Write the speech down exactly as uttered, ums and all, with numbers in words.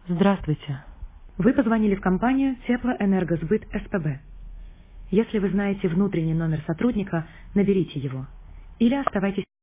Здравствуйте. Вы позвонили в компанию Теплоэнергосбыт СПБ. Если вы знаете внутренний номер сотрудника, наберите его или оставайтесь